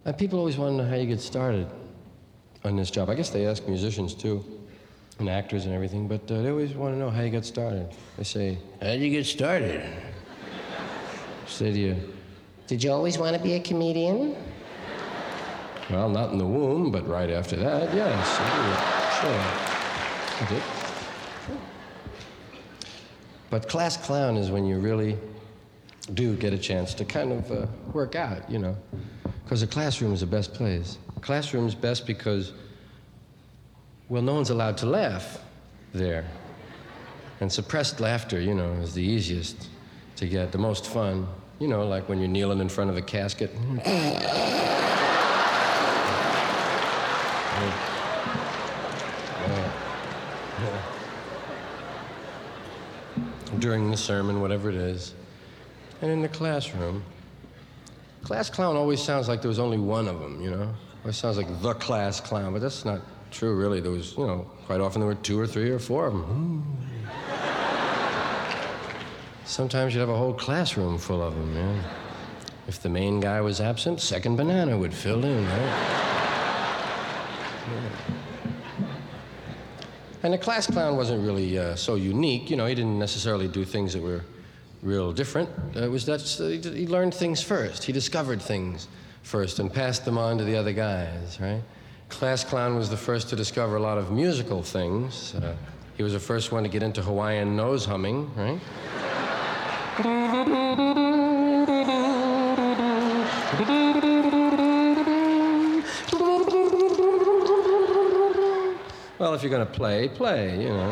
People always want to know how you get started on this job. I guess they ask musicians too, and actors and everything, but they always want to know how you got started. They say, how did you get started? Say to you, did you always want to be a comedian? Well, not in the womb, but right after that, yes, I did. Sure, I did. But class clown is when you really do get a chance to kind of work out, you know, because the classroom is the best place. Classroom's best because, well, no one's allowed to laugh there. And suppressed laughter, you know, is the easiest to get, the most fun. You know, like when you're kneeling in front of a casket. During the sermon, whatever it is. And in the classroom, class clown always sounds like there was only one of them, you know? Always sounds like the class clown, but that's not true, really. There was, you know, quite often there were 2 or 3 or 4 of them. Sometimes you'd have a whole classroom full of them, yeah. If the main guy was absent, second banana would fill in, right? Yeah. And the class clown wasn't really so unique. You know, he didn't necessarily do things that were real different. It was that he learned things first. He discovered things first and passed them on to the other guys, right? Class clown was the first to discover a lot of musical things. He was the first one to get into Hawaiian nose humming, right? Well, if you're going to play, you know.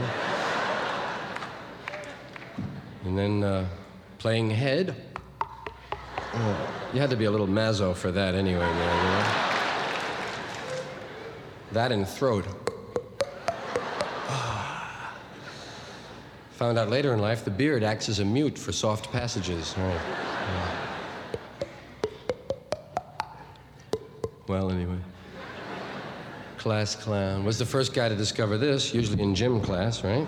And then playing head. You had to be a little mazzo for that anyway, man, you know? That and throat. Found out later in life the beard acts as a mute for soft passages. Right. Yeah. Well, anyway. Class clown was the first guy to discover this, usually in gym class, right?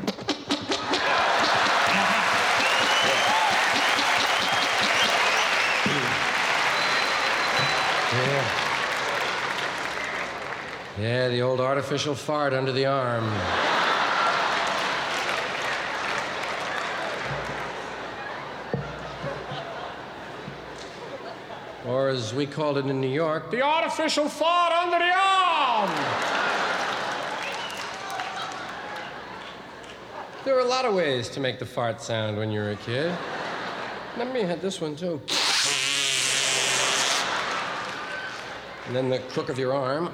Yeah, the old artificial fart under the arm. Or as we called it in New York, the artificial fart under the arm! There were a lot of ways to make the fart sound when you were a kid. Remember, you had this one, too. And then the crook of your arm.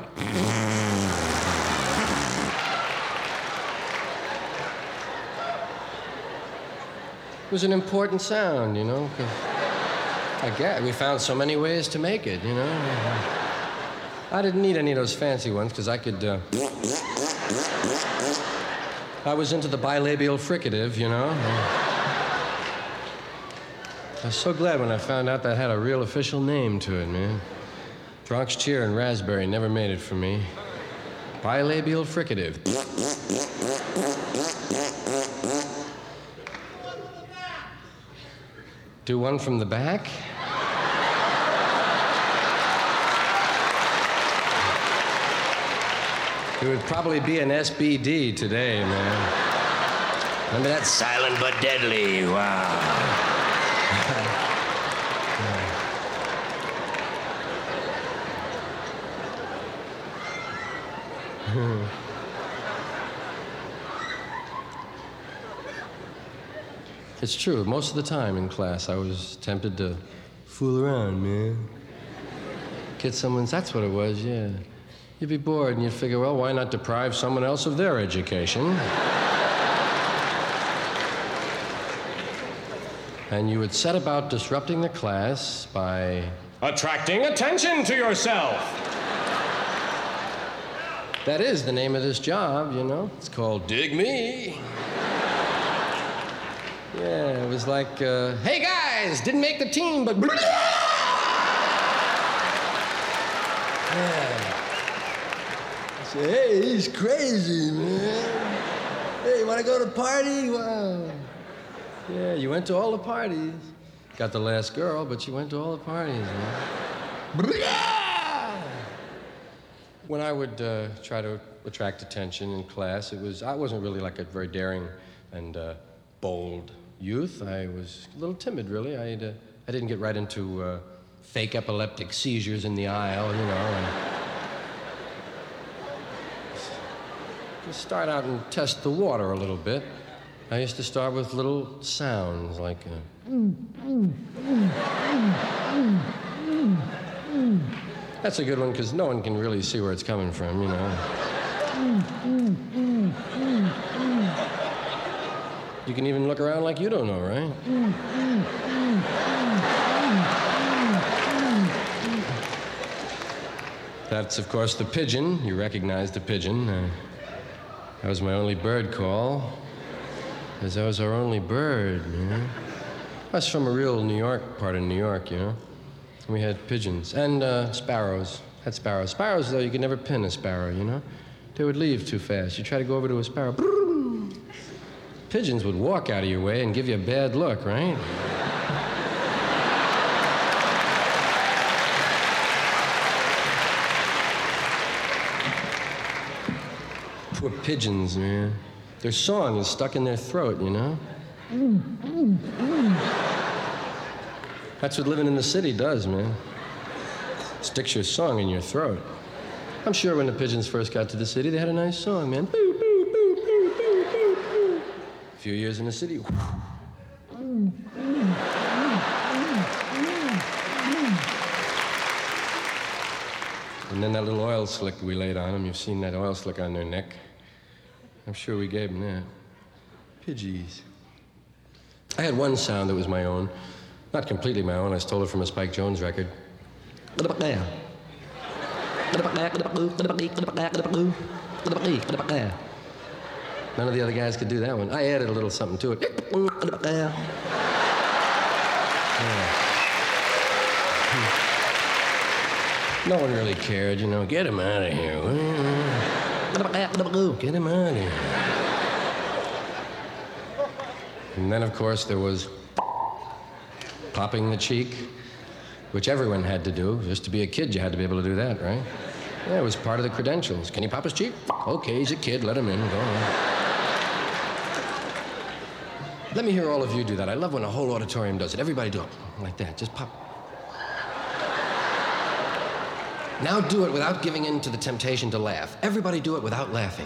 It was an important sound, you know, 'cause I guess we found so many ways to make it, you know. I didn't need any of those fancy ones because I could. I was into the bilabial fricative, you know. I was so glad when I found out that had a real official name to it, man. Bronx Cheer and Raspberry never made it for me. Bilabial fricative. Do one from the back? It would probably be an SBD today, man. Remember that? Silent but deadly. Wow. It's true. Most of the time in class, I was tempted to fool around, man. Get someone's, that's what it was, yeah. You'd be bored and you'd figure, well, why not deprive someone else of their education? And you would set about disrupting the class by attracting attention to yourself. That is the name of this job, you know. It's called Dig Me. Yeah, it was like, hey guys, didn't make the team, but... Yeah. I said, hey, he's crazy, man. Hey, you want to go to a party? Wow. Yeah, you went to all the parties. Got the last girl, but you went to all the parties, man. when I would try to attract attention in class, I wasn't really like a very daring and bold youth. I was a little timid, really. I didn't get right into fake epileptic seizures in the aisle, you know. And just start out and test the water a little bit. I used to start with little sounds like That's a good one because no one can really see where it's coming from, you know. You can even look around like you don't know, right? That's, of course, the pigeon. You recognize the pigeon. That was my only bird call. Because that was our only bird, you know. I was from a real New York part of New York, you know. We had pigeons and sparrows. Had sparrows. Sparrows, though, you could never pin a sparrow, you know. They would leave too fast. You try to go over to a sparrow. Pigeons would walk out of your way and give you a bad look, right? Poor pigeons, man. Their song is stuck in their throat, you know? That's what living in the city does, man. Sticks your song in your throat. I'm sure when the pigeons first got to the city, they had a nice song, man. Boo, boo, boo, boo, boo, boo, boo. A few years in the city. And then that little oil slick we laid on them, you've seen that oil slick on their neck. I'm sure we gave them that. Pidgeys. I had one sound that was my own. Not completely my own. I stole it from a Spike Jones record. None of the other guys could do that one. I added a little something to it. Yeah. No one really cared, you know. Get him out of here. Get him out of here. And then, of course, there was popping the cheek, which everyone had to do. Just to be a kid, you had to be able to do that, right? Yeah, it was part of the credentials. Can you pop his cheek? Okay, he's a kid. Let him in. Go on. Let me hear all of you do that. I love when a whole auditorium does it. Everybody do it like that. Just pop. Now do it without giving in to the temptation to laugh. Everybody do it without laughing.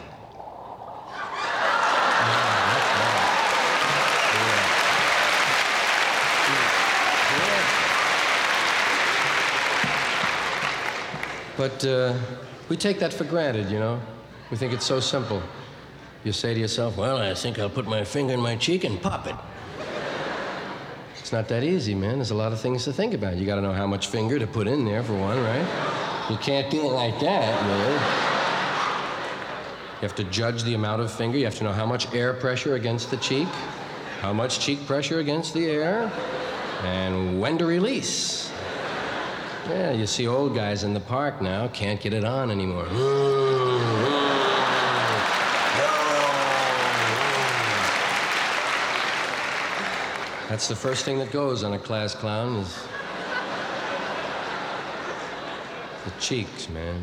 But we take that for granted, you know. We think it's so simple. You say to yourself, well, I think I'll put my finger in my cheek and pop it. It's not that easy, man. There's a lot of things to think about. You gotta know how much finger to put in there, for one, right? You can't do it like that, really. You have to judge the amount of finger. You have to know how much air pressure against the cheek, how much cheek pressure against the air, and when to release. Yeah, you see old guys in the park now can't get it on anymore. That's the first thing that goes on a class clown is the cheeks, man.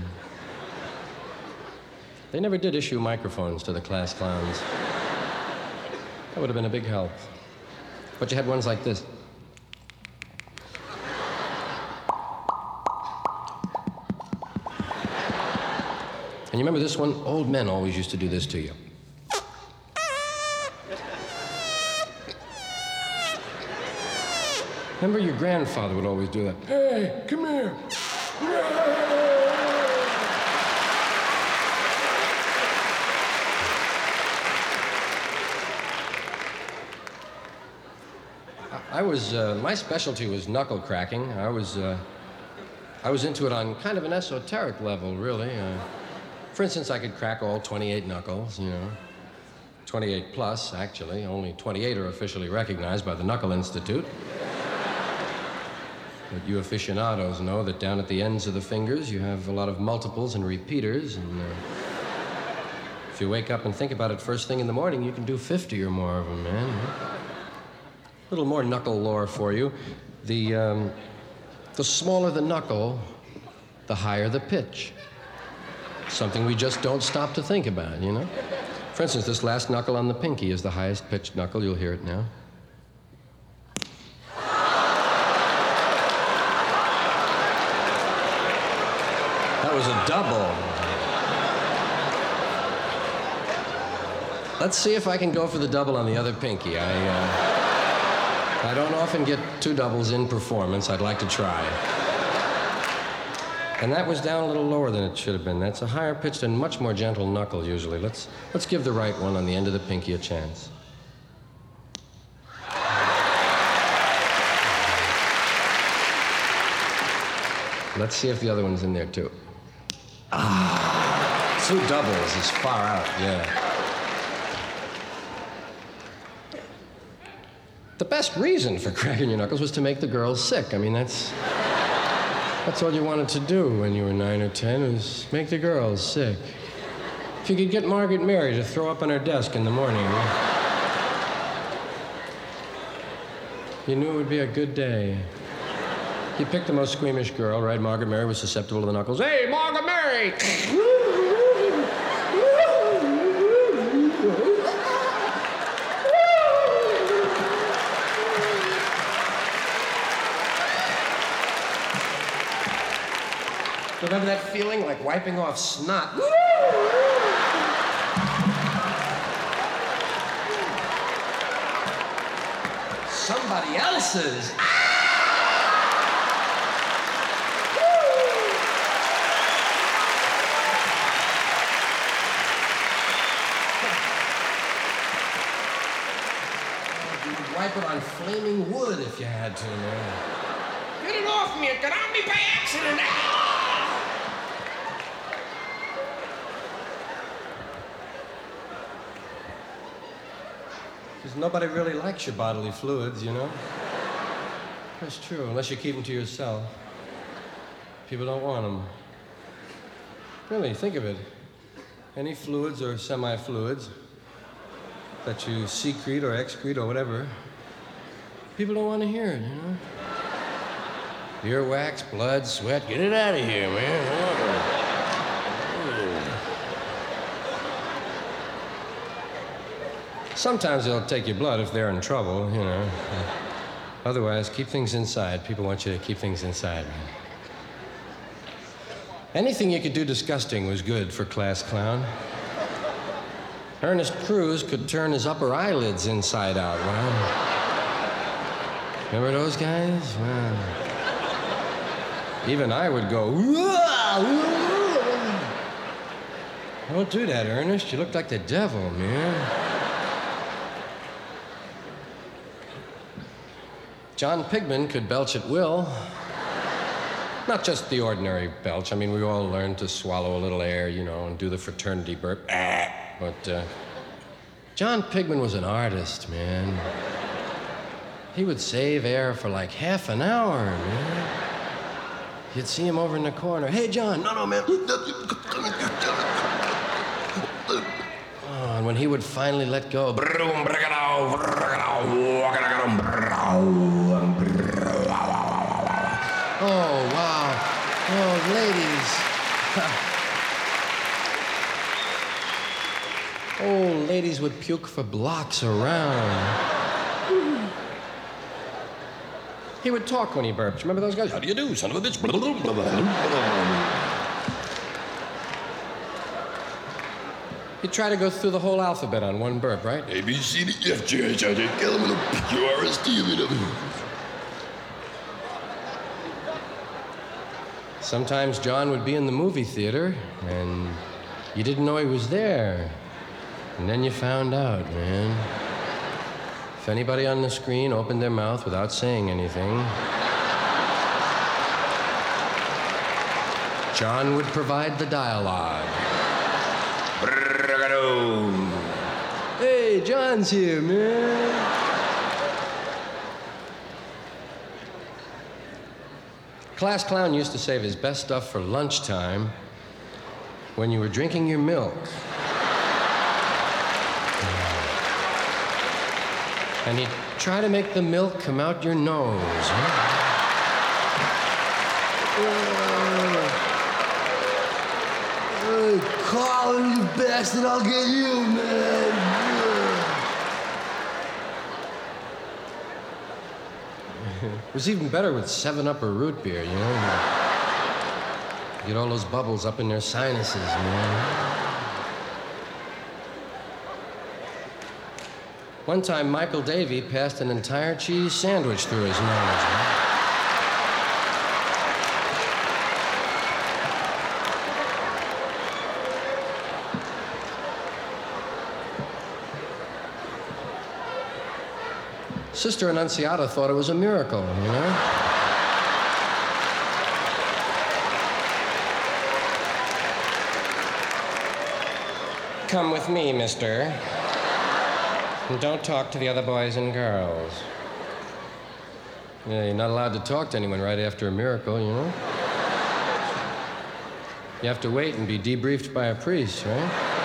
They never did issue microphones to the class clowns. That would have been a big help. But you had ones like this. And you remember this one? Old men always used to do this to you. Remember your grandfather would always do that. Hey, come here. My specialty was knuckle cracking. I was into it on kind of an esoteric level, really. For instance, I could crack all 28 knuckles, you know. 28 plus, actually. Only 28 are officially recognized by the Knuckle Institute. But you aficionados know that down at the ends of the fingers, you have a lot of multiples and repeaters, and if you wake up and think about it first thing in the morning, you can do 50 or more of them, man. A little more knuckle lore for you. The smaller the knuckle, the higher the pitch. Something we just don't stop to think about, you know? For instance, this last knuckle on the pinky is the highest pitched knuckle. You'll hear it now. That was a double. Let's see if I can go for the double on the other pinky. I don't often get two doubles in performance. I'd like to try. And that was down a little lower than it should have been. That's a higher pitched and much more gentle knuckle usually. Let's give the right one on the end of the pinky a chance. Let's see if the other one's in there too. Two doubles is far out, yeah. The best reason for cracking your knuckles was to make the girls sick. I mean, that's all you wanted to do when you were 9 or 10, was make the girls sick. If you could get Margaret Mary to throw up on her desk in the morning, you knew it would be a good day. You picked the most squeamish girl, right? Margaret Mary was susceptible to the knuckles. Hey, Margaret Mary! Remember that feeling like wiping off snot? Somebody else's. You'd wipe it on flaming wood if you had to, man. Get it off me! It got on me by accident! Because nobody really likes your bodily fluids, you know? That's true, unless you keep them to yourself. People don't want them. Really, think of it. Any fluids or semi-fluids that you secrete or excrete or whatever, people don't want to hear it, you know? Earwax, blood, sweat, get it out of here, man. Sometimes they'll take your blood if they're in trouble, you know. Otherwise, keep things inside. People want you to keep things inside. Anything you could do disgusting was good for Class Clown. Ernest Cruz could turn his upper eyelids inside out. Wow. Remember those guys? Wow. Even I would go, don't do that, Ernest. You look like the devil, man. John Pigman could belch at will. Not just the ordinary belch. I mean, we all learned to swallow a little air, you know, and do the fraternity burp. But John Pigman was an artist, man. He would save air for like half an hour, man. You'd see him over in the corner. Hey, John. No, man. Oh, and when he would finally let go, oh, wow. Oh, ladies. Oh, ladies would puke for blocks around. He would talk when he burped. Remember those guys? How do you do, son of a bitch? He'd try to go through the whole alphabet on one burp, right? A, B, C, D, F, G, H, I, J, K, L, M, N, O, P, Q, R, S, T, U, V, W. Sometimes John would be in the movie theater, and you didn't know he was there. And then you found out, man. If anybody on the screen opened their mouth without saying anything, John would provide the dialogue. Hey, John's here, man. Class Clown used to save his best stuff for lunchtime when you were drinking your milk. And he'd try to make the milk come out your nose. Huh? bastard, I'll get you, man. It was even better with 7-Up or root beer, you know? Get all those bubbles up in their sinuses, man. One time, Michael Davey passed an entire cheese sandwich through his nose, man. Sister Annunziata thought it was a miracle, you know? Come with me, mister. And don't talk to the other boys and girls. Yeah, you're not allowed to talk to anyone right after a miracle, you know? You have to wait and be debriefed by a priest, right?